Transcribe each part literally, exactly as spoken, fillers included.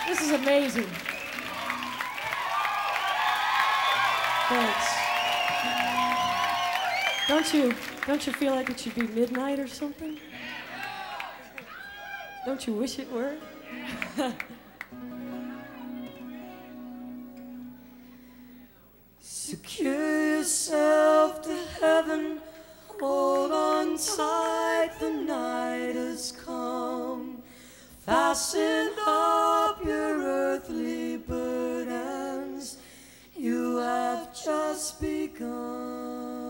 This is amazing. Thanks. Don't you, don't you feel like it should be midnight or something? Don't you wish it were? Secure yourself to heaven, hold on tight, the night has come. Fasten up your earthly burdens, you have just begun.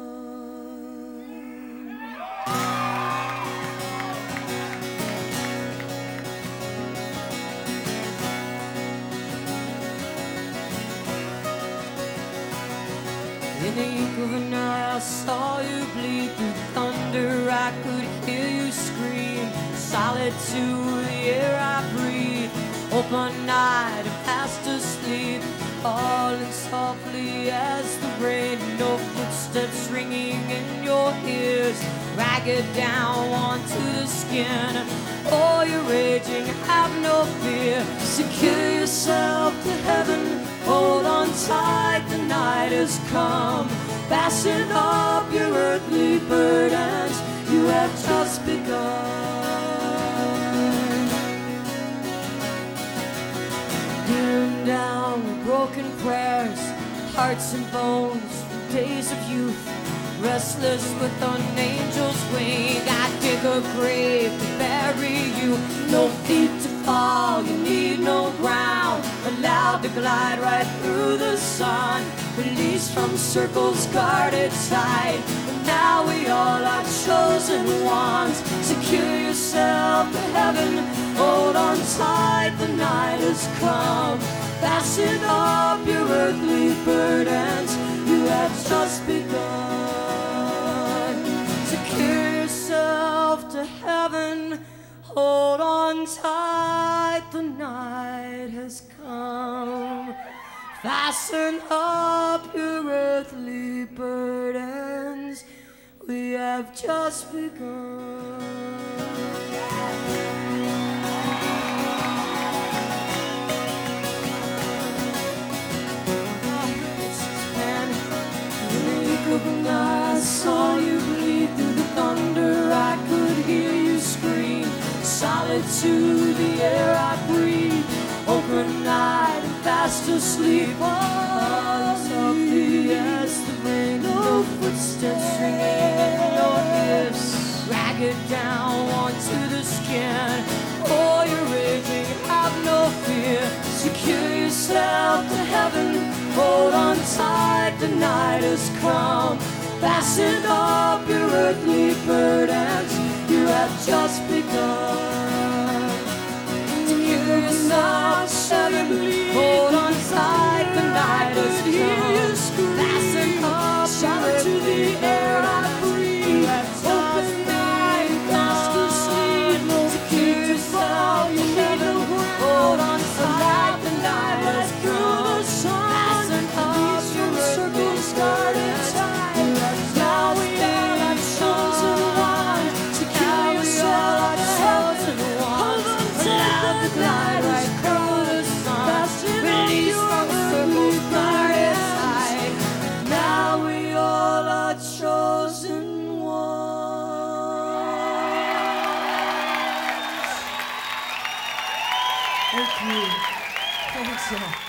In the ink of an eye, I saw you bleed through thunder. I could hear you scream. Solitude, the air I breathe. Open night, I'm fast asleep. Falling softly as the rain. No footsteps ringing in your ears. Ragged down onto the skin. Oh, you're raging, have no fear. Secure yourself to heaven. Hold on tight, the night has come. Fasten up your earthly burdens, you have just begun. Hearing down with broken prayers, hearts and bones from days of youth. Restless with an angel's wing, I dig a grave to bury you. No feet to fall, you need no ground. Allowed to glide right through the sun. Released from circles guarded tight. But now we all are chosen ones. Secure yourself to heaven. Hold on tight, the night has come. Fasten up your earthly burdens, you have just begun. Secure yourself to heaven. Hold on tight, the night has come. Fasten up your earthly burdens, we have just begun. I saw you bleed through the thunder, I could hear you scream. Solitude, the air I breathe. Open night and fast asleep. Oh, softly as the rain. No footsteps ringing in your ears. Ragged down onto the skin. Oh, you're raging, have no fear. Secure yourself to heaven. Hold on tight, the night has come. Fasten up your earthly burdens, you have just begun. Secure yourself, heavenly. Hold on tight, the night has come. Fasten up your to the air I breathe. Open night, fast asleep. Secure yourself, you need no ground. Hold on tight, the night has come. Fasten up your circles guarded tight. Now we all are chosen one. Secure yourself, chosen one. Allow the glide right through the sun. Release from circles guarded tight. Now we all are chosen ones. Thank you. Thanks, y'all.